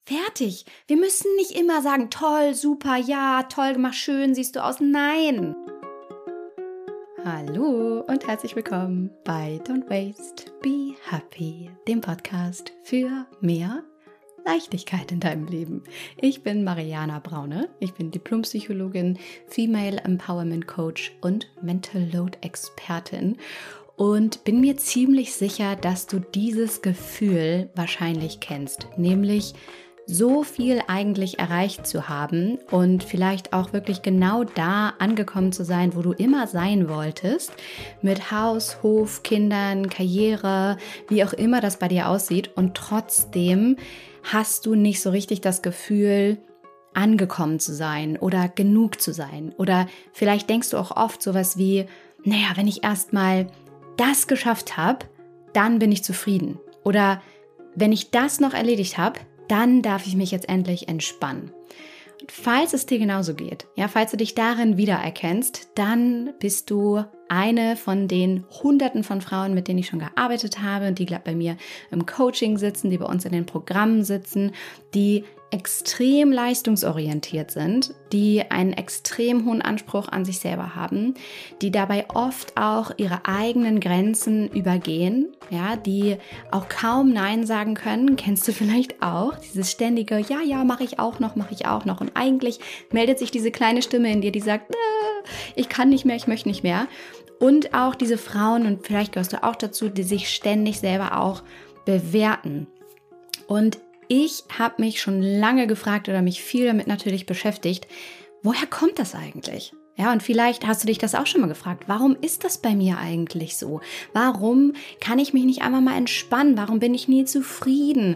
Fertig. Wir müssen nicht immer sagen, toll, super, ja, toll gemacht, schön siehst du aus. Nein. Hallo und herzlich willkommen bei Don't Waste, Be Happy, dem Podcast für mehr Leichtigkeit in deinem Leben. Ich bin Mariana Braune, ich bin Diplompsychologin, Female Empowerment Coach und Mental Load Expertin und bin mir ziemlich sicher, dass du dieses Gefühl wahrscheinlich kennst, nämlich so viel eigentlich erreicht zu haben und vielleicht auch wirklich genau da angekommen zu sein, wo du immer sein wolltest, mit Haus, Hof, Kindern, Karriere, wie auch immer das bei dir aussieht, und trotzdem hast du nicht so richtig das Gefühl, angekommen zu sein oder genug zu sein. Oder vielleicht denkst du auch oft sowas wie, naja, wenn ich erstmal das geschafft habe, dann bin ich zufrieden. Oder wenn ich das noch erledigt habe, dann darf ich mich jetzt endlich entspannen. Und falls es dir genauso geht, ja, falls du dich darin wiedererkennst, dann bist du eine von den Hunderten von Frauen, mit denen ich schon gearbeitet habe und die gerade bei mir im Coaching sitzen, die bei uns in den Programmen sitzen, die extrem leistungsorientiert sind, die einen extrem hohen Anspruch an sich selber haben, die dabei oft auch ihre eigenen Grenzen übergehen, ja, die auch kaum Nein sagen können, kennst du vielleicht auch, dieses ständige, ja, mache ich auch noch und eigentlich meldet sich diese kleine Stimme in dir, die sagt, ich kann nicht mehr, ich möchte nicht mehr. Und auch diese Frauen, und vielleicht gehörst du auch dazu, die sich ständig selber auch bewerten. Und ich habe mich schon lange gefragt oder mich viel damit natürlich beschäftigt, woher kommt das eigentlich? Ja, und vielleicht hast du dich das auch schon mal gefragt. Warum ist das bei mir eigentlich so? Warum kann ich mich nicht einfach mal entspannen? Warum bin ich nie zufrieden?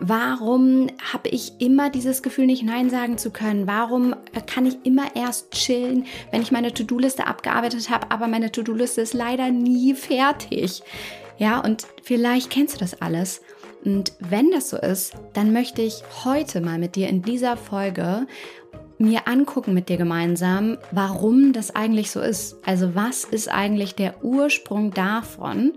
Warum habe ich immer dieses Gefühl, nicht Nein sagen zu können? Warum kann ich immer erst chillen, wenn ich meine To-Do-Liste abgearbeitet habe, aber meine To-Do-Liste ist leider nie fertig? Ja, und vielleicht kennst du das alles. Und wenn das so ist, dann möchte ich heute mal mit dir in dieser Folge mir angucken mit dir gemeinsam, warum das eigentlich so ist. Also was ist eigentlich der Ursprung davon?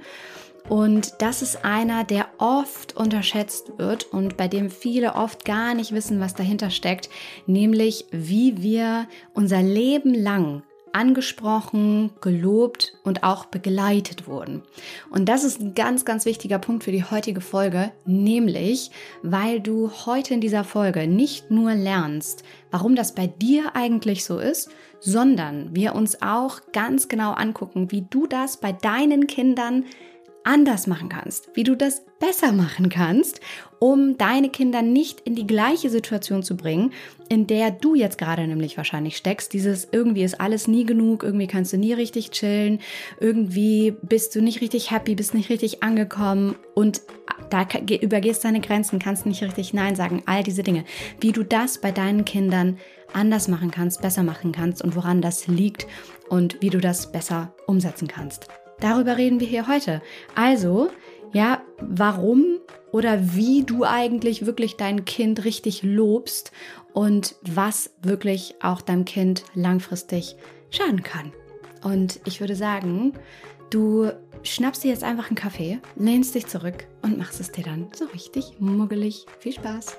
Und das ist einer, der oft unterschätzt wird und bei dem viele oft gar nicht wissen, was dahinter steckt, nämlich wie wir unser Leben lang angesprochen, gelobt und auch begleitet wurden. Und das ist ein ganz, ganz wichtiger Punkt für die heutige Folge, nämlich, weil du heute in dieser Folge nicht nur lernst, warum das bei dir eigentlich so ist, sondern wir uns auch ganz genau angucken, wie du das bei deinen Kindern anders machen kannst, wie du das besser machen kannst, um deine Kinder nicht in die gleiche Situation zu bringen, in der du jetzt gerade nämlich wahrscheinlich steckst. Dieses irgendwie ist alles nie genug, irgendwie kannst du nie richtig chillen, irgendwie bist du nicht richtig happy, bist nicht richtig angekommen und da übergehst deine Grenzen, kannst nicht richtig Nein sagen, all diese Dinge. Wie du das bei deinen Kindern anders machen kannst, besser machen kannst und woran das liegt und wie du das besser umsetzen kannst. Darüber reden wir hier heute. Also, ja, warum oder wie du eigentlich wirklich dein Kind richtig lobst und was wirklich auch deinem Kind langfristig schaden kann. Und ich würde sagen, du schnappst dir jetzt einfach einen Kaffee, lehnst dich zurück und machst es dir dann so richtig muggelig. Viel Spaß!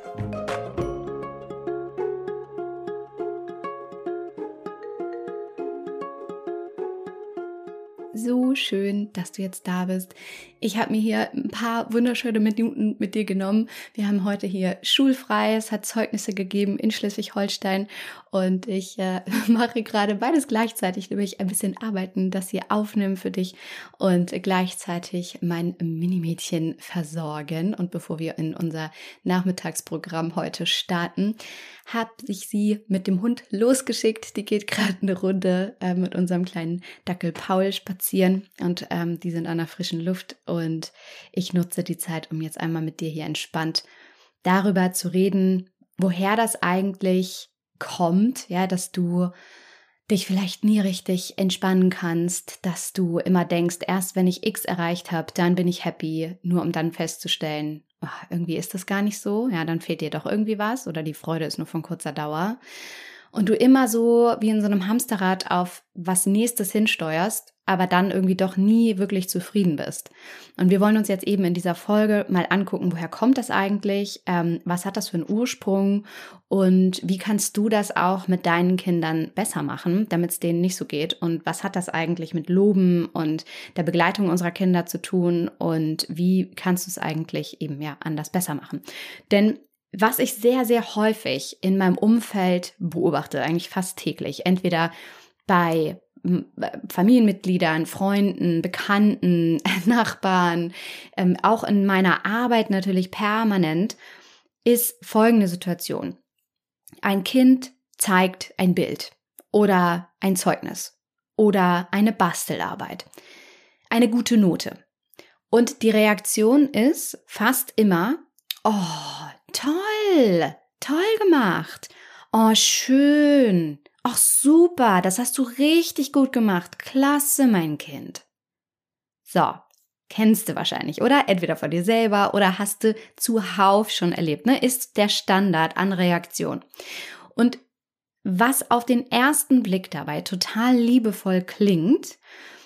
So schön, dass du jetzt da bist. Ich habe mir hier ein paar wunderschöne Minuten mit dir genommen. Wir haben heute hier schulfrei, es hat Zeugnisse gegeben in Schleswig-Holstein und ich mache gerade beides gleichzeitig, nämlich ein bisschen arbeiten, das hier aufnehmen für dich und gleichzeitig mein Minimädchen versorgen. Und bevor wir in unser Nachmittagsprogramm heute starten, habe ich sie mit dem Hund losgeschickt. Die geht gerade eine Runde mit unserem kleinen Dackel Paul spazieren und die sind an der frischen Luft und ich nutze die Zeit, um jetzt einmal mit dir hier entspannt darüber zu reden, woher das eigentlich kommt, ja, dass du dich vielleicht nie richtig entspannen kannst, dass du immer denkst, erst wenn ich X erreicht habe, dann bin ich happy, nur um dann festzustellen, irgendwie ist das gar nicht so, ja, dann fehlt dir doch irgendwie was oder die Freude ist nur von kurzer Dauer. und du immer so wie in so einem Hamsterrad auf was Nächstes hinsteuerst, aber dann irgendwie doch nie wirklich zufrieden bist. Und wir wollen uns jetzt eben in dieser Folge mal angucken, woher kommt das eigentlich, was hat das für einen Ursprung und wie kannst du das auch mit deinen Kindern besser machen, damit es denen nicht so geht, und was hat das eigentlich mit Loben und der Begleitung unserer Kinder zu tun und wie kannst du es eigentlich eben anders besser machen. Denn was ich sehr, sehr häufig in meinem Umfeld beobachte, eigentlich fast täglich, entweder bei Familienmitgliedern, Freunden, Bekannten, Nachbarn, auch in meiner Arbeit natürlich permanent, ist folgende Situation. Ein Kind zeigt ein Bild oder ein Zeugnis oder eine Bastelarbeit, eine gute Note. Und die Reaktion ist fast immer, oh, toll, toll gemacht, oh, schön. Ach super, das hast du richtig gut gemacht. Klasse, mein Kind. So, kennst du wahrscheinlich, oder? Entweder von dir selber oder hast du zuhauf schon erlebt, ne? Ist der Standard an Reaktion. Und was auf den ersten Blick dabei total liebevoll klingt,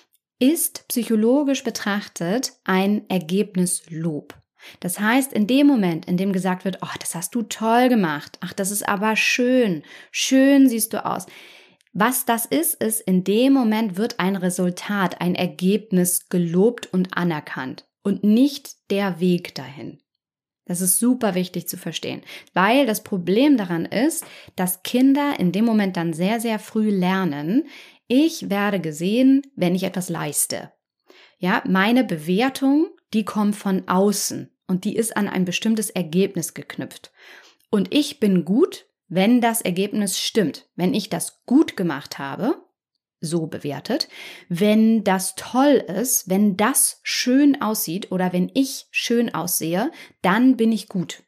ist psychologisch betrachtet ein Ergebnislob. Das heißt, in dem Moment, in dem gesagt wird, oh, das hast du toll gemacht, ach, das ist aber schön, schön siehst du aus. Was das ist, in dem Moment wird ein Resultat, ein Ergebnis gelobt und anerkannt und nicht der Weg dahin. Das ist super wichtig zu verstehen, weil das Problem daran ist, dass Kinder in dem Moment dann sehr, sehr früh lernen, ich werde gesehen, wenn ich etwas leiste. Ja, meine Bewertung, die kommt von außen und die ist an ein bestimmtes Ergebnis geknüpft. Und ich bin gut, wenn das Ergebnis stimmt, wenn ich das gut gemacht habe, so bewertet, wenn das toll ist, wenn das schön aussieht oder wenn ich schön aussehe, dann bin ich gut.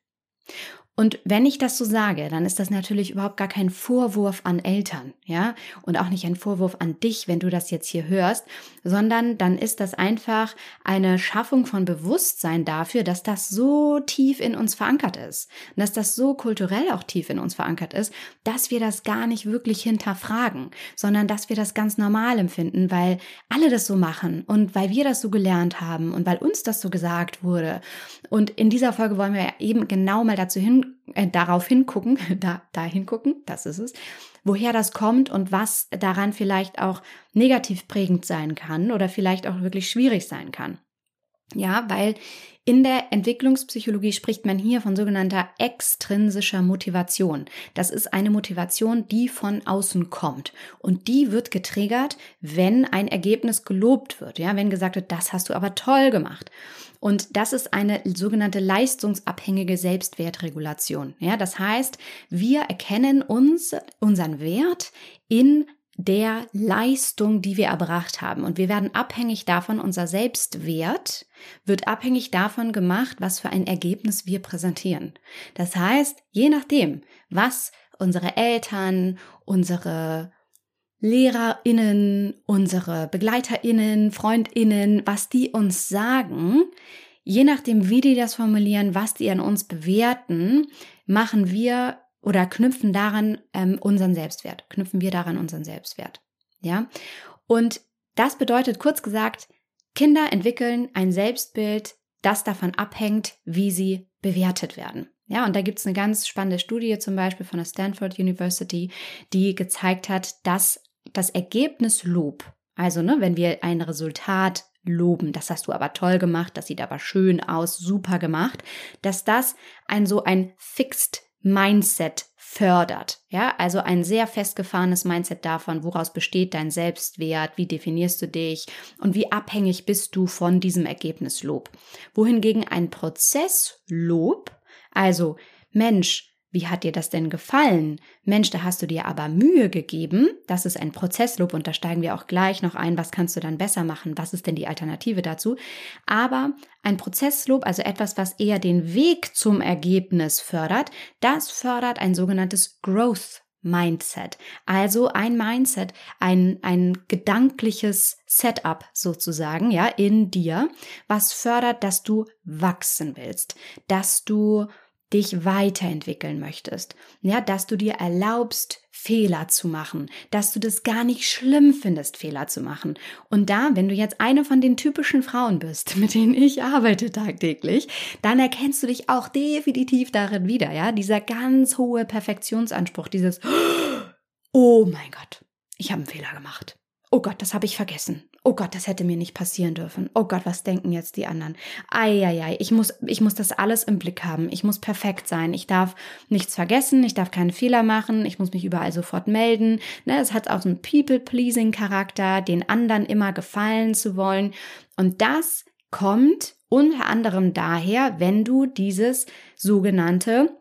Und wenn ich das so sage, dann ist das natürlich überhaupt gar kein Vorwurf an Eltern, ja, und auch nicht ein Vorwurf an dich, wenn du das jetzt hier hörst, sondern dann ist das einfach eine Schaffung von Bewusstsein dafür, dass das so tief in uns verankert ist, und dass das so kulturell auch tief in uns verankert ist, dass wir das gar nicht wirklich hinterfragen, sondern dass wir das ganz normal empfinden, weil alle das so machen und weil wir das so gelernt haben und weil uns das so gesagt wurde. Und in dieser Folge wollen wir eben genau mal darauf hingucken, da hingucken, das ist es, woher das kommt und was daran vielleicht auch negativ prägend sein kann oder vielleicht auch wirklich schwierig sein kann. Ja, weil in der Entwicklungspsychologie spricht man hier von sogenannter extrinsischer Motivation. Das ist eine Motivation, die von außen kommt. Und die wird getriggert, wenn ein Ergebnis gelobt wird. Ja, wenn gesagt wird, das hast du aber toll gemacht. Und das ist eine sogenannte leistungsabhängige Selbstwertregulation. Ja, das heißt, wir erkennen unseren Wert in der Leistung, die wir erbracht haben. Und wir werden abhängig davon, unser Selbstwert wird abhängig davon gemacht, was für ein Ergebnis wir präsentieren. Das heißt, je nachdem, was unsere Eltern, unsere LehrerInnen, unsere BegleiterInnen, FreundInnen, was die uns sagen, je nachdem, wie die das formulieren, was die an uns bewerten, machen wir oder knüpfen wir daran unseren Selbstwert. Ja? Und das bedeutet, kurz gesagt, Kinder entwickeln ein Selbstbild, das davon abhängt, wie sie bewertet werden. Ja, und da gibt es eine ganz spannende Studie zum Beispiel von der Stanford University, die gezeigt hat, dass das Ergebnislob, also wenn wir ein Resultat loben, das hast du aber toll gemacht, das sieht aber schön aus, super gemacht, dass das ein Fixed Mindset fördert. Ja, also ein sehr festgefahrenes Mindset davon, woraus besteht dein Selbstwert, wie definierst du dich und wie abhängig bist du von diesem Ergebnislob. Wohingegen ein Prozesslob, also Mensch, wie hat dir das denn gefallen? Mensch, da hast du dir aber Mühe gegeben. Das ist ein Prozesslob und da steigen wir auch gleich noch ein. Was kannst du dann besser machen? Was ist denn die Alternative dazu? Aber ein Prozesslob, also etwas, was eher den Weg zum Ergebnis fördert, das fördert ein sogenanntes Growth Mindset. Also ein Mindset, ein gedankliches Setup sozusagen, ja, in dir, was fördert, dass du wachsen willst, dass du dich weiterentwickeln möchtest, ja, dass du dir erlaubst, Fehler zu machen, dass du das gar nicht schlimm findest, Fehler zu machen. Und da, wenn du jetzt eine von den typischen Frauen bist, mit denen ich arbeite tagtäglich, dann erkennst du dich auch definitiv darin wieder, ja, dieser ganz hohe Perfektionsanspruch, dieses oh mein Gott, ich habe einen Fehler gemacht. Oh Gott, das habe ich vergessen. Oh Gott, das hätte mir nicht passieren dürfen. Oh Gott, was denken jetzt die anderen? Eieiei, ich muss das alles im Blick haben. Ich muss perfekt sein. Ich darf nichts vergessen. Ich darf keinen Fehler machen. Ich muss mich überall sofort melden. Es hat auch so einen People-Pleasing-Charakter, den anderen immer gefallen zu wollen. Und das kommt unter anderem daher, wenn du dieses sogenannte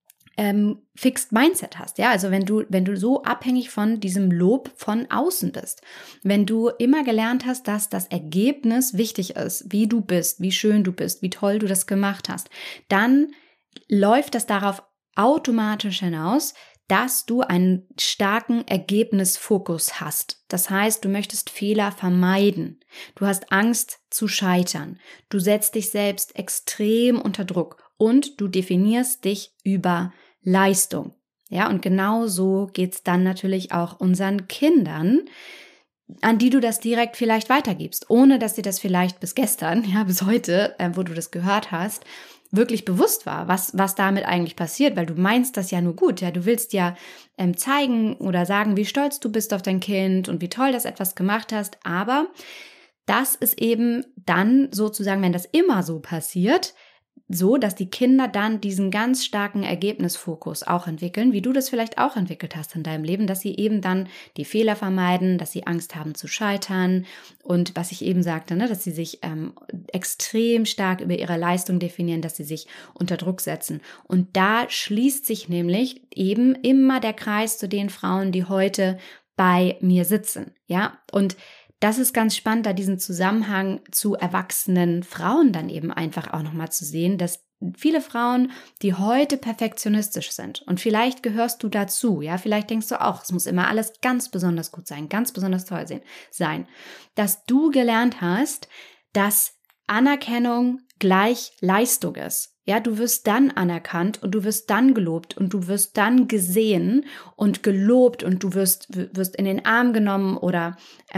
Fixed Mindset hast, ja, also wenn du so abhängig von diesem Lob von außen bist, wenn du immer gelernt hast, dass das Ergebnis wichtig ist, wie du bist, wie schön du bist, wie toll du das gemacht hast, dann läuft das darauf automatisch hinaus, dass du einen starken Ergebnisfokus hast. Das heißt, du möchtest Fehler vermeiden. Du hast Angst zu scheitern. Du setzt dich selbst extrem unter Druck und du definierst dich über Leistung. Ja, und genau so geht's dann natürlich auch unseren Kindern, an die du das direkt vielleicht weitergibst, ohne dass dir das vielleicht bis gestern, ja, bis heute, wo du das gehört hast, wirklich bewusst war, was damit eigentlich passiert, weil du meinst das ja nur gut, ja, du willst ja zeigen oder sagen, wie stolz du bist auf dein Kind und wie toll das etwas gemacht hast, aber das ist eben dann sozusagen, wenn das immer so passiert, so, dass die Kinder dann diesen ganz starken Ergebnisfokus auch entwickeln, wie du das vielleicht auch entwickelt hast in deinem Leben, dass sie eben dann die Fehler vermeiden, dass sie Angst haben zu scheitern und was ich eben sagte, ne, dass sie sich extrem stark über ihre Leistung definieren, dass sie sich unter Druck setzen. Und da schließt sich nämlich eben immer der Kreis zu den Frauen, die heute bei mir sitzen, ja, und das ist ganz spannend, da diesen Zusammenhang zu erwachsenen Frauen dann eben einfach auch nochmal zu sehen, dass viele Frauen, die heute perfektionistisch sind und vielleicht gehörst du dazu, ja, vielleicht denkst du auch, es muss immer alles ganz besonders gut sein, ganz besonders toll sein, dass du gelernt hast, dass Anerkennung gleich Leistung ist. Ja, du wirst dann anerkannt und du wirst dann gelobt und du wirst dann gesehen und gelobt und du wirst in den Arm genommen oder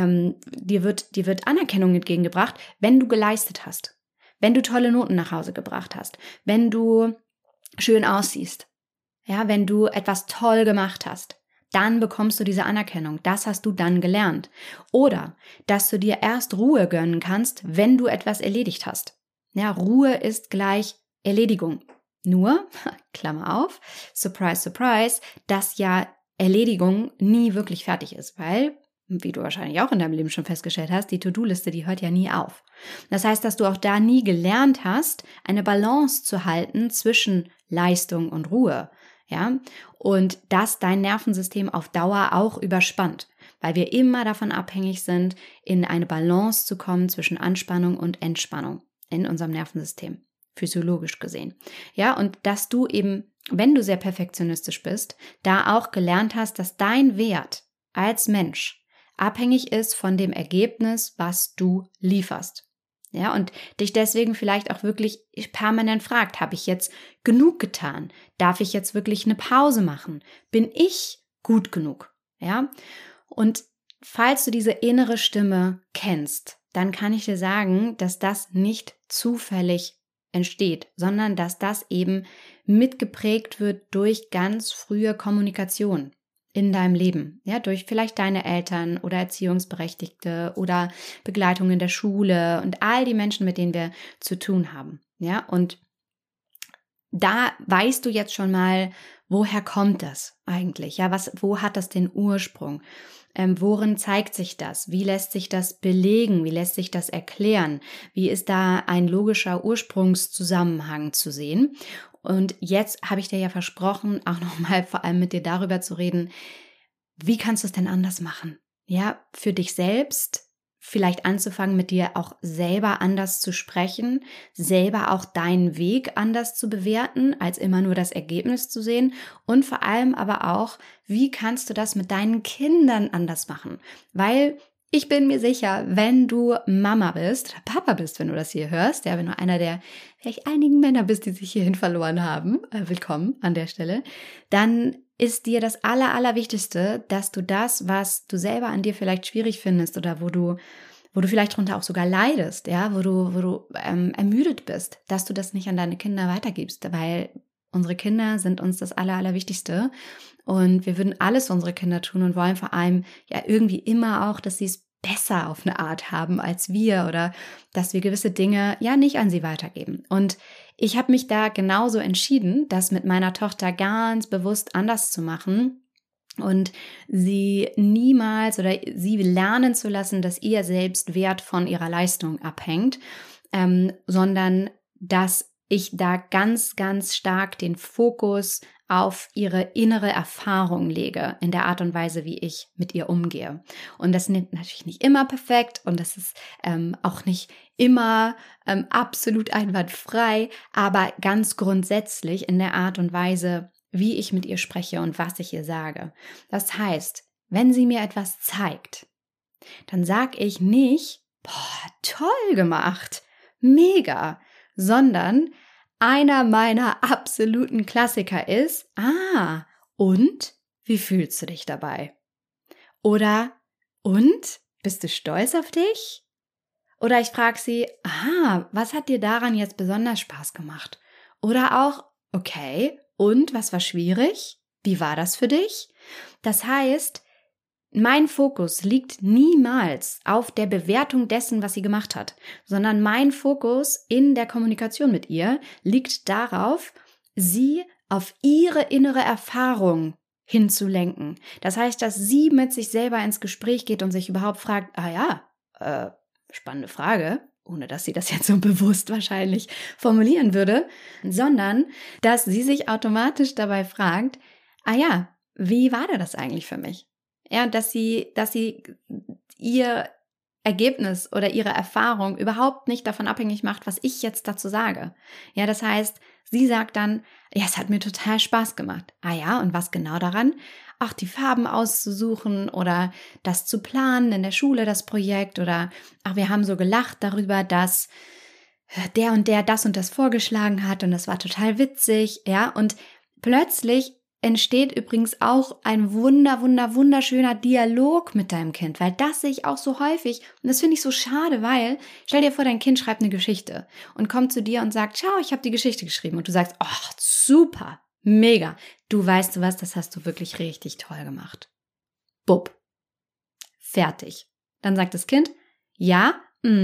dir wird Anerkennung entgegengebracht, wenn du geleistet hast, wenn du tolle Noten nach Hause gebracht hast, wenn du schön aussiehst, ja, wenn du etwas toll gemacht hast. Dann bekommst du diese Anerkennung. Das hast du dann gelernt. Oder, dass du dir erst Ruhe gönnen kannst, wenn du etwas erledigt hast. Ja, Ruhe ist gleich Erledigung. Nur, Klammer auf, surprise, surprise, dass ja Erledigung nie wirklich fertig ist, weil, wie du wahrscheinlich auch in deinem Leben schon festgestellt hast, die To-Do-Liste, die hört ja nie auf. Das heißt, dass du auch da nie gelernt hast, eine Balance zu halten zwischen Leistung und Ruhe. Ja, und dass dein Nervensystem auf Dauer auch überspannt, weil wir immer davon abhängig sind, in eine Balance zu kommen zwischen Anspannung und Entspannung in unserem Nervensystem, physiologisch gesehen. Ja, und dass du eben, wenn du sehr perfektionistisch bist, da auch gelernt hast, dass dein Wert als Mensch abhängig ist von dem Ergebnis, was du lieferst. Ja, und dich deswegen vielleicht auch wirklich permanent fragt, habe ich jetzt genug getan? Darf ich jetzt wirklich eine Pause machen? Bin ich gut genug? Ja, und falls du diese innere Stimme kennst, dann kann ich dir sagen, dass das nicht zufällig entsteht, sondern dass das eben mitgeprägt wird durch ganz frühe Kommunikation in deinem Leben, ja, durch vielleicht deine Eltern oder Erziehungsberechtigte oder Begleitung in der Schule und all die Menschen, mit denen wir zu tun haben, ja, und da weißt du jetzt schon mal, woher kommt das eigentlich, ja, wo hat das den Ursprung, worin zeigt sich das, wie lässt sich das belegen, wie lässt sich das erklären, wie ist da ein logischer Ursprungszusammenhang zu sehen. Und jetzt habe ich dir ja versprochen, auch nochmal vor allem mit dir darüber zu reden, wie kannst du es denn anders machen? Ja, für dich selbst vielleicht anzufangen, mit dir auch selber anders zu sprechen, selber auch deinen Weg anders zu bewerten, als immer nur das Ergebnis zu sehen und vor allem aber auch, wie kannst du das mit deinen Kindern anders machen? Weil Ich bin mir sicher, wenn du Mama bist, oder Papa bist, wenn du das hier hörst, ja, wenn du einer der vielleicht einigen Männer bist, die sich hierhin verloren haben, willkommen an der Stelle, dann ist dir das Allerwichtigste, dass du das, was du selber an dir vielleicht schwierig findest oder wo du vielleicht drunter auch sogar leidest, ja, wo du ermüdet bist, dass du das nicht an deine Kinder weitergibst, weil unsere Kinder sind uns das Allerwichtigste und wir würden alles für unsere Kinder tun und wollen vor allem ja irgendwie immer auch, dass sie es besser auf eine Art haben als wir oder dass wir gewisse Dinge ja nicht an sie weitergeben. Und ich habe mich da genauso entschieden, das mit meiner Tochter ganz bewusst anders zu machen und sie niemals oder sie lernen zu lassen, dass ihr Selbstwert von ihrer Leistung abhängt, sondern dass ich da ganz, ganz stark den Fokus auf ihre innere Erfahrung lege, in der Art und Weise, wie ich mit ihr umgehe. Und das ist natürlich nicht immer perfekt und das ist auch nicht immer absolut einwandfrei, aber ganz grundsätzlich in der Art und Weise, wie ich mit ihr spreche und was ich ihr sage. Das heißt, wenn sie mir etwas zeigt, dann sage ich nicht, boah, toll gemacht, mega, sondern einer meiner absoluten Klassiker ist, und wie fühlst du dich dabei? Oder, und, bist du stolz auf dich? Oder ich frage sie, was hat dir daran jetzt besonders Spaß gemacht? Oder auch, okay, und was war schwierig? Wie war das für dich? Das heißt, mein Fokus liegt niemals auf der Bewertung dessen, was sie gemacht hat, sondern mein Fokus in der Kommunikation mit ihr liegt darauf, sie auf ihre innere Erfahrung hinzulenken. Das heißt, dass sie mit sich selber ins Gespräch geht und sich überhaupt fragt, spannende Frage, ohne dass sie das jetzt so bewusst wahrscheinlich formulieren würde, sondern dass sie sich automatisch dabei fragt, wie war denn das eigentlich für mich? Ja, dass sie ihr Ergebnis oder ihre Erfahrung überhaupt nicht davon abhängig macht, was ich jetzt dazu sage. Ja, das heißt, sie sagt dann, ja, es hat mir total Spaß gemacht. Und was genau daran? Ach, die Farben auszusuchen oder das zu planen in der Schule, das Projekt oder wir haben so gelacht darüber, dass der und der das und das vorgeschlagen hat und das war total witzig, ja, und plötzlich entsteht übrigens auch ein wunderschöner Dialog mit deinem Kind, weil das sehe ich auch so häufig und das finde ich so schade, weil, stell dir vor, dein Kind schreibt eine Geschichte und kommt zu dir und sagt, schau, ich habe die Geschichte geschrieben und du sagst, ach, super, mega, du weißt was, das hast du wirklich richtig toll gemacht. Bupp, fertig. Dann sagt das Kind, ja,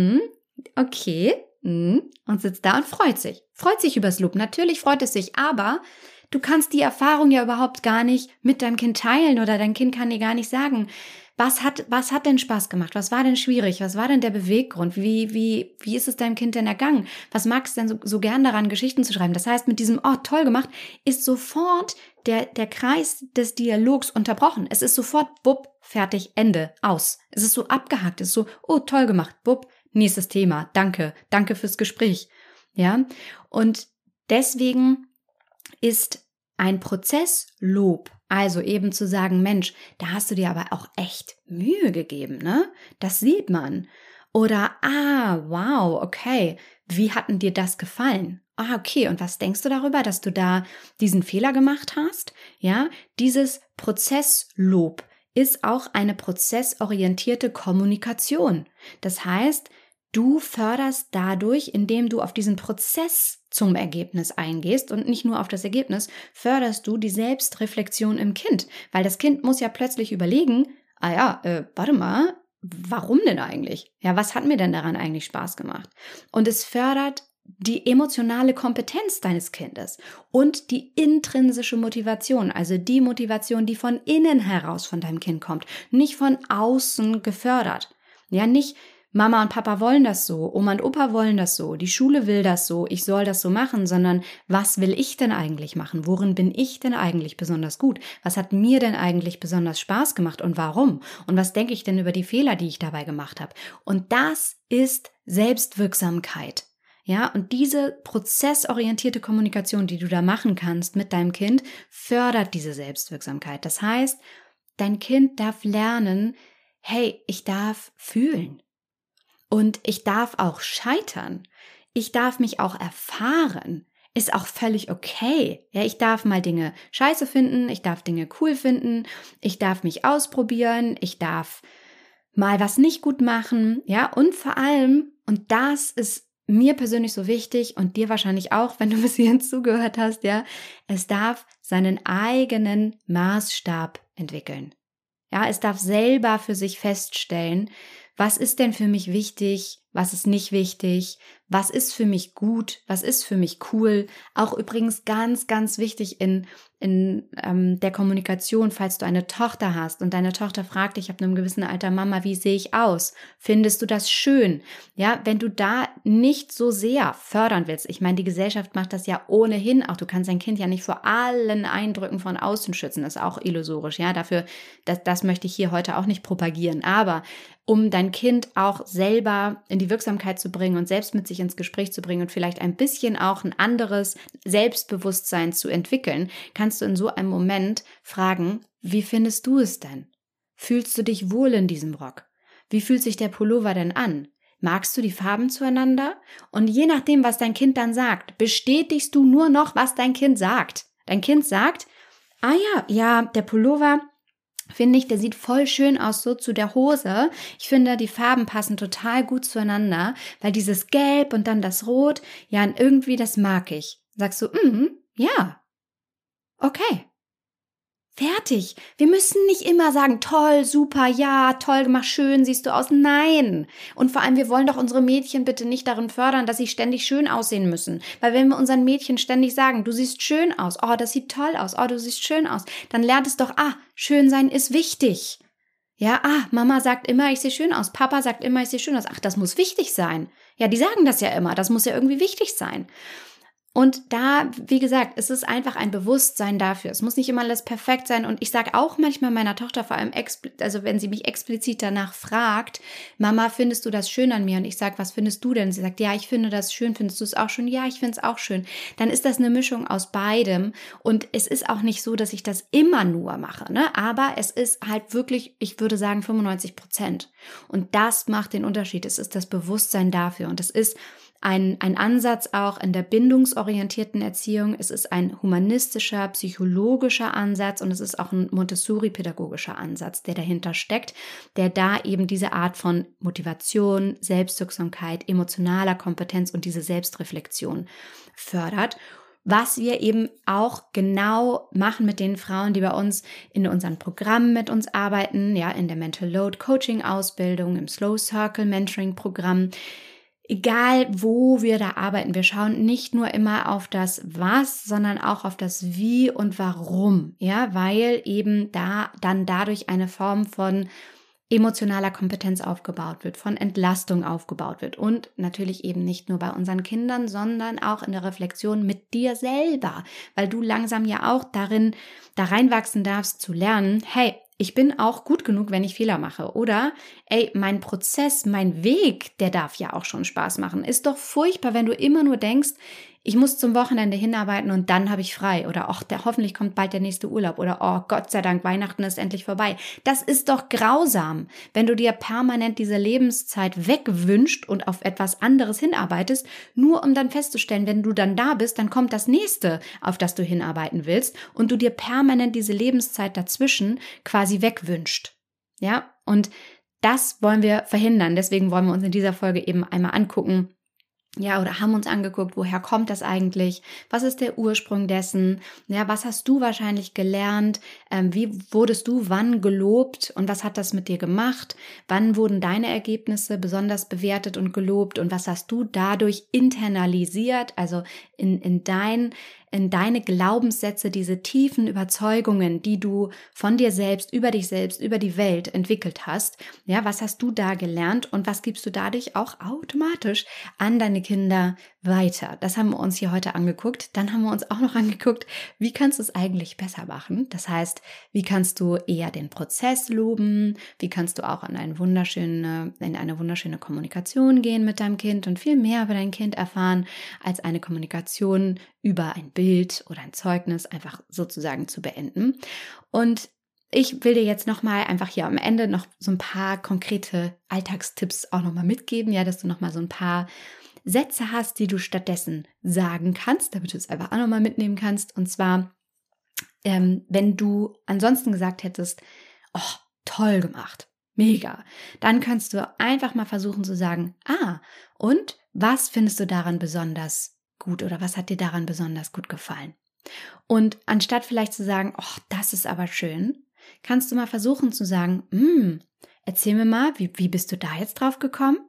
okay, und sitzt da und freut sich übers Lob. Natürlich freut es sich, aber du kannst die Erfahrung ja überhaupt gar nicht mit deinem Kind teilen oder dein Kind kann dir gar nicht sagen, was hat denn Spaß gemacht? Was war denn schwierig? Was war denn der Beweggrund? Wie ist es deinem Kind denn ergangen? Was magst du denn so gern daran, Geschichten zu schreiben? Das heißt, mit diesem, toll gemacht, ist sofort der Kreis des Dialogs unterbrochen. Es ist sofort, bupp, fertig, Ende, aus. Es ist so abgehakt, es ist so, toll gemacht, bupp, nächstes Thema, danke fürs Gespräch. Ja, und deswegen ist ein Prozesslob, also eben zu sagen, Mensch, da hast du dir aber auch echt Mühe gegeben, ne? Das sieht man. Oder, wow, okay, wie hat denn dir das gefallen? Okay, und was denkst du darüber, dass du da diesen Fehler gemacht hast? Ja, dieses Prozesslob ist auch eine prozessorientierte Kommunikation. Das heißt, du förderst dadurch, indem du auf diesen Prozess zum Ergebnis eingehst und nicht nur auf das Ergebnis, förderst du die Selbstreflexion im Kind. Weil das Kind muss ja plötzlich überlegen, warte mal, warum denn eigentlich? Ja, was hat mir denn daran eigentlich Spaß gemacht? Und es fördert die emotionale Kompetenz deines Kindes und die intrinsische Motivation, also die Motivation, die von innen heraus von deinem Kind kommt, nicht von außen gefördert. Ja, nicht Mama und Papa wollen das so, Oma und Opa wollen das so, die Schule will das so, ich soll das so machen, sondern was will ich denn eigentlich machen? Worin bin ich denn eigentlich besonders gut? Was hat mir denn eigentlich besonders Spaß gemacht und warum? Und was denke ich denn über die Fehler, die ich dabei gemacht habe? Und das ist Selbstwirksamkeit. Ja, und diese prozessorientierte Kommunikation, die du da machen kannst mit deinem Kind, fördert diese Selbstwirksamkeit. Das heißt, dein Kind darf lernen, hey, ich darf fühlen und ich darf auch scheitern. Ich darf mich auch erfahren. Ist auch völlig okay. Ja, ich darf mal Dinge scheiße finden, ich darf Dinge cool finden, ich darf mich ausprobieren, ich darf mal was nicht gut machen, ja, und vor allem, und das ist mir persönlich so wichtig und dir wahrscheinlich auch, wenn du bis hierhin zugehört hast, ja, es darf seinen eigenen Maßstab entwickeln. Ja, es darf selber für sich feststellen, was ist denn für mich wichtig, was ist nicht wichtig, was ist für mich gut, was ist für mich cool. Auch übrigens ganz, ganz wichtig in der Kommunikation, falls du eine Tochter hast und deine Tochter fragt dich ab einem gewissen Alter, Mama, wie sehe ich aus? Findest du das schön? Ja, wenn du da nicht so sehr fördern willst, ich meine, die Gesellschaft macht das ja ohnehin auch, du kannst dein Kind ja nicht vor allen Eindrücken von außen schützen, das ist auch illusorisch, ja, dafür, das möchte ich hier heute auch nicht propagieren, aber um dein Kind auch selber in die Wirksamkeit zu bringen und selbst mit sich ins Gespräch zu bringen und vielleicht ein bisschen auch ein anderes Selbstbewusstsein zu entwickeln, kannst du in so einem Moment fragen, wie findest du es denn? Fühlst du dich wohl in diesem Rock? Wie fühlt sich der Pullover denn an? Magst du die Farben zueinander? Und je nachdem, was dein Kind dann sagt, bestätigst du nur noch, was dein Kind sagt. Dein Kind sagt, ja, der Pullover, finde ich, der sieht voll schön aus, so zu der Hose. Ich finde, die Farben passen total gut zueinander, weil dieses Gelb und dann das Rot, ja, und irgendwie das mag ich. Sagst du, ja, okay. Fertig. Wir müssen nicht immer sagen, toll, super, ja, toll gemacht, schön, siehst du aus. Nein. Und vor allem, wir wollen doch unsere Mädchen bitte nicht darin fördern, dass sie ständig schön aussehen müssen. Weil wenn wir unseren Mädchen ständig sagen, du siehst schön aus, oh, das sieht toll aus, oh, du siehst schön aus, dann lernt es doch, schön sein ist wichtig. Ja, Mama sagt immer, ich sehe schön aus, Papa sagt immer, ich sehe schön aus. Ach, das muss wichtig sein. Ja, die sagen das ja immer, das muss ja irgendwie wichtig sein. Und da, wie gesagt, es ist einfach ein Bewusstsein dafür. Es muss nicht immer alles perfekt sein. Und ich sage auch manchmal meiner Tochter, vor allem, also wenn sie mich explizit danach fragt, Mama, findest du das schön an mir? Und ich sage, was findest du denn? Sie sagt, ja, ich finde das schön. Findest du es auch schön? Ja, ich finde es auch schön. Dann ist das eine Mischung aus beidem. Und es ist auch nicht so, dass ich das immer nur mache, ne? Aber es ist halt wirklich, ich würde sagen, 95%. Und das macht den Unterschied. Es ist das Bewusstsein dafür. Und es ist ein Ansatz auch in der bindungsorientierten Erziehung. Es ist ein humanistischer, psychologischer Ansatz und es ist auch ein Montessori-pädagogischer Ansatz, der dahinter steckt, der da eben diese Art von Motivation, Selbstwirksamkeit, emotionaler Kompetenz und diese Selbstreflexion fördert. Was wir eben auch genau machen mit den Frauen, die bei uns in unseren Programmen mit uns arbeiten, ja, in der Mental Load Coaching Ausbildung, im Slow Circle Mentoring Programm. Egal, wo wir da arbeiten, wir schauen nicht nur immer auf das Was, sondern auch auf das Wie und Warum, ja, weil eben da dann dadurch eine Form von emotionaler Kompetenz aufgebaut wird, von Entlastung aufgebaut wird und natürlich eben nicht nur bei unseren Kindern, sondern auch in der Reflexion mit dir selber, weil du langsam ja auch da reinwachsen darfst zu lernen, hey, ich bin auch gut genug, wenn ich Fehler mache. Oder, mein Prozess, mein Weg, der darf ja auch schon Spaß machen. Ist doch furchtbar, wenn du immer nur denkst, ich muss zum Wochenende hinarbeiten und dann habe ich frei. Oder, hoffentlich kommt bald der nächste Urlaub. Oder, Gott sei Dank, Weihnachten ist endlich vorbei. Das ist doch grausam, wenn du dir permanent diese Lebenszeit wegwünscht und auf etwas anderes hinarbeitest, nur um dann festzustellen, wenn du dann da bist, dann kommt das nächste, auf das du hinarbeiten willst und du dir permanent diese Lebenszeit dazwischen quasi wegwünscht. Ja, und das wollen wir verhindern. Deswegen wollen wir uns in dieser Folge eben einmal angucken, ja, oder haben uns angeguckt, woher kommt das eigentlich? Was ist der Ursprung dessen? Ja, was hast du wahrscheinlich gelernt? Wie wurdest du wann gelobt? Und was hat das mit dir gemacht? Wann wurden deine Ergebnisse besonders bewertet und gelobt? Und was hast du dadurch internalisiert? Also in deine Glaubenssätze, diese tiefen Überzeugungen, die du von dir selbst, über die Welt entwickelt hast. Ja, was hast du da gelernt und was gibst du dadurch auch automatisch an deine Kinder weiter? Das haben wir uns hier heute angeguckt. Dann haben wir uns auch noch angeguckt, wie kannst du es eigentlich besser machen? Das heißt, wie kannst du eher den Prozess loben? Wie kannst du auch in eine wunderschöne Kommunikation gehen mit deinem Kind und viel mehr über dein Kind erfahren, als eine Kommunikation über ein Bild oder ein Zeugnis einfach sozusagen zu beenden. Und ich will dir jetzt nochmal einfach hier am Ende noch so ein paar konkrete Alltagstipps auch nochmal mitgeben, ja, dass du nochmal so ein paar Sätze hast, die du stattdessen sagen kannst, damit du es einfach auch nochmal mitnehmen kannst. Und zwar, wenn du ansonsten gesagt hättest, oh, toll gemacht, mega, dann kannst du einfach mal versuchen zu sagen, und was findest du daran besonders gut oder was hat dir daran besonders gut gefallen? Und anstatt vielleicht zu sagen, oh, das ist aber schön, kannst du mal versuchen zu sagen, erzähl mir mal, wie bist du da jetzt drauf gekommen?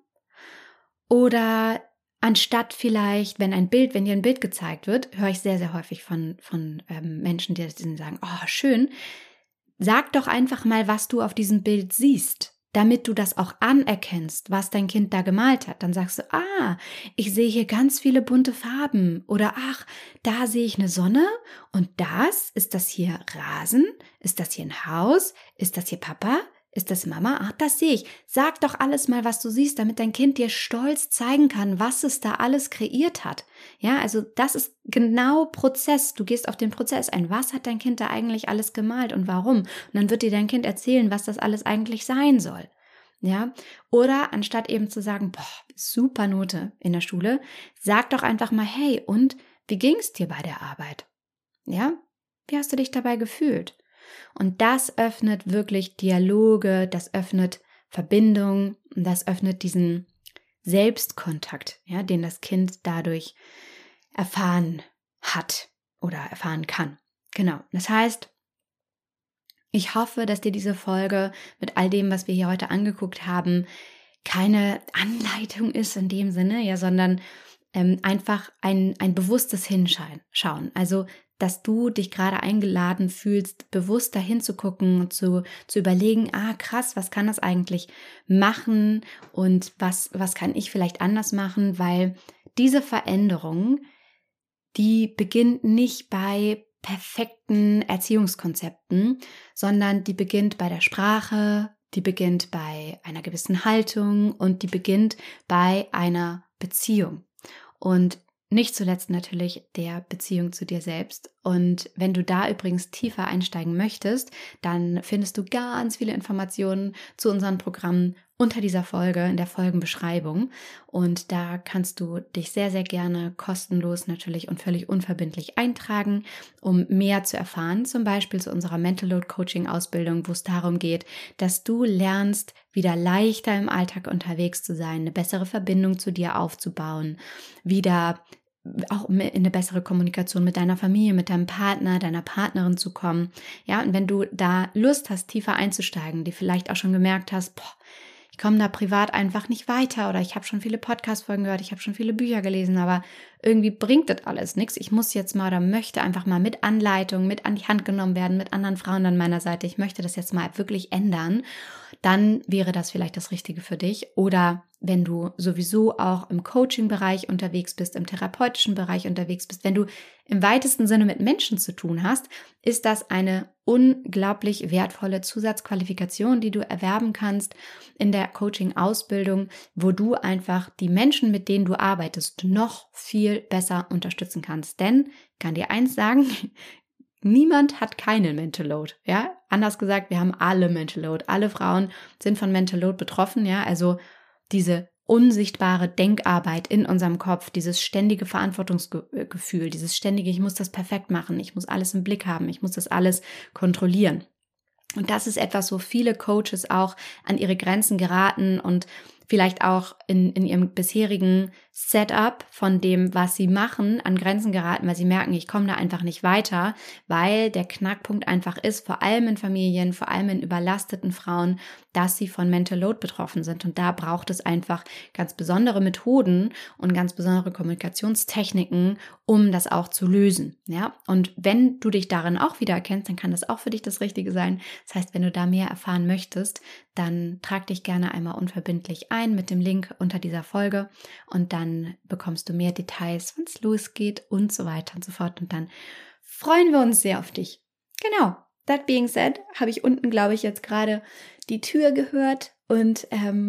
Oder anstatt vielleicht, wenn dir ein Bild gezeigt wird, höre ich sehr, sehr häufig von Menschen, die sagen, oh, schön, sag doch einfach mal, was du auf diesem Bild siehst, damit du das auch anerkennst, was dein Kind da gemalt hat. Dann sagst du, ich sehe hier ganz viele bunte Farben oder da sehe ich eine Sonne und ist das hier Rasen? Ist das hier ein Haus? Ist das hier Papa? Ist das Mama? Das sehe ich. Sag doch alles mal, was du siehst, damit dein Kind dir stolz zeigen kann, was es da alles kreiert hat. Ja, also das ist genau Prozess. Du gehst auf den Prozess ein. Was hat dein Kind da eigentlich alles gemalt und warum? Und dann wird dir dein Kind erzählen, was das alles eigentlich sein soll. Ja, oder anstatt eben zu sagen, super Note in der Schule, sag doch einfach mal, hey, und wie ging es dir bei der Arbeit? Ja, wie hast du dich dabei gefühlt? Und das öffnet wirklich Dialoge, das öffnet Verbindung und das öffnet diesen Selbstkontakt, ja, den das Kind dadurch erfahren hat oder erfahren kann. Genau. Das heißt, ich hoffe, dass dir diese Folge mit all dem, was wir hier heute angeguckt haben, keine Anleitung ist in dem Sinne, ja, sondern einfach ein bewusstes Hinschauen. Also, dass du dich gerade eingeladen fühlst, bewusst dahin zu gucken und zu überlegen, krass, was kann das eigentlich machen und was kann ich vielleicht anders machen, weil diese Veränderung, die beginnt nicht bei perfekten Erziehungskonzepten, sondern die beginnt bei der Sprache, die beginnt bei einer gewissen Haltung und die beginnt bei einer Beziehung. Und nicht zuletzt natürlich der Beziehung zu dir selbst. Und wenn du da übrigens tiefer einsteigen möchtest, dann findest du ganz viele Informationen zu unseren Programmen unter dieser Folge, in der Folgenbeschreibung. Und da kannst du dich sehr, sehr gerne kostenlos natürlich und völlig unverbindlich eintragen, um mehr zu erfahren, zum Beispiel zu unserer Mental Load Coaching Ausbildung, wo es darum geht, dass du lernst, wieder leichter im Alltag unterwegs zu sein, eine bessere Verbindung zu dir aufzubauen, wieder auch in eine bessere Kommunikation mit deiner Familie, mit deinem Partner, deiner Partnerin zu kommen. Ja, und wenn du da Lust hast, tiefer einzusteigen, die vielleicht auch schon gemerkt hast, ich komme da privat einfach nicht weiter oder ich habe schon viele Podcast-Folgen gehört, ich habe schon viele Bücher gelesen, aber irgendwie bringt das alles nichts. Ich muss jetzt mal oder möchte einfach mal mit Anleitung, mit an die Hand genommen werden, mit anderen Frauen an meiner Seite. Ich möchte das jetzt mal wirklich ändern. Dann wäre das vielleicht das Richtige für dich. Oder wenn du sowieso auch im Coaching-Bereich unterwegs bist, im therapeutischen Bereich unterwegs bist, wenn du im weitesten Sinne mit Menschen zu tun hast, ist das eine unglaublich wertvolle Zusatzqualifikation, die du erwerben kannst in der Coaching-Ausbildung, wo du einfach die Menschen, mit denen du arbeitest, noch viel besser unterstützen kannst. Denn ich kann dir eins sagen, niemand hat keinen Mental Load, ja? Anders gesagt, wir haben alle Mental Load. Alle Frauen sind von Mental Load betroffen, ja? Also diese unsichtbare Denkarbeit in unserem Kopf, dieses ständige Verantwortungsgefühl, dieses ständige, ich muss das perfekt machen, ich muss alles im Blick haben, ich muss das alles kontrollieren. Und das ist etwas, wo viele Coaches auch an ihre Grenzen geraten und vielleicht auch in ihrem bisherigen Setup von dem, was sie machen, an Grenzen geraten, weil sie merken, ich komme da einfach nicht weiter, weil der Knackpunkt einfach ist, vor allem in Familien, vor allem in überlasteten Frauen, dass sie von Mental Load betroffen sind. Und da braucht es einfach ganz besondere Methoden und ganz besondere Kommunikationstechniken, um das auch zu lösen. Ja? Und wenn du dich darin auch wiedererkennst, dann kann das auch für dich das Richtige sein. Das heißt, wenn du da mehr erfahren möchtest, dann trag dich gerne einmal unverbindlich ein mit dem Link unter dieser Folge und dann bekommst du mehr Details, wann es losgeht und so weiter und so fort. Und dann freuen wir uns sehr auf dich. Genau, that being said, habe ich unten, glaube ich, jetzt gerade die Tür gehört und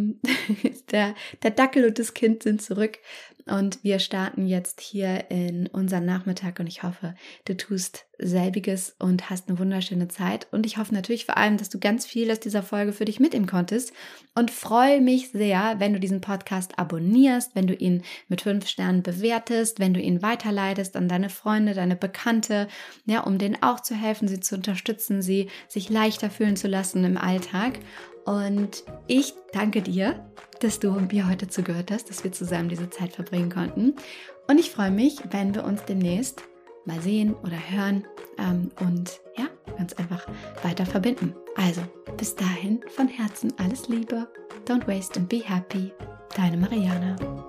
der Dackel und das Kind sind zurück und wir starten jetzt hier in unseren Nachmittag und ich hoffe, du tust selbiges und hast eine wunderschöne Zeit. Und ich hoffe natürlich vor allem, dass du ganz viel aus dieser Folge für dich mitnehmen konntest und freue mich sehr, wenn du diesen Podcast abonnierst, wenn du ihn mit 5 Sternen bewertest, wenn du ihn weiterleitest an deine Freunde, deine Bekannte, ja, um denen auch zu helfen, sie zu unterstützen, sie sich leichter fühlen zu lassen im Alltag. Und ich danke dir, dass du mir heute zugehört hast, dass wir zusammen diese Zeit verbringen konnten. Und ich freue mich, wenn wir uns demnächst mal sehen oder hören und ja, uns einfach weiter verbinden. Also, bis dahin von Herzen alles Liebe. Don't waste and be happy. Deine Mariana.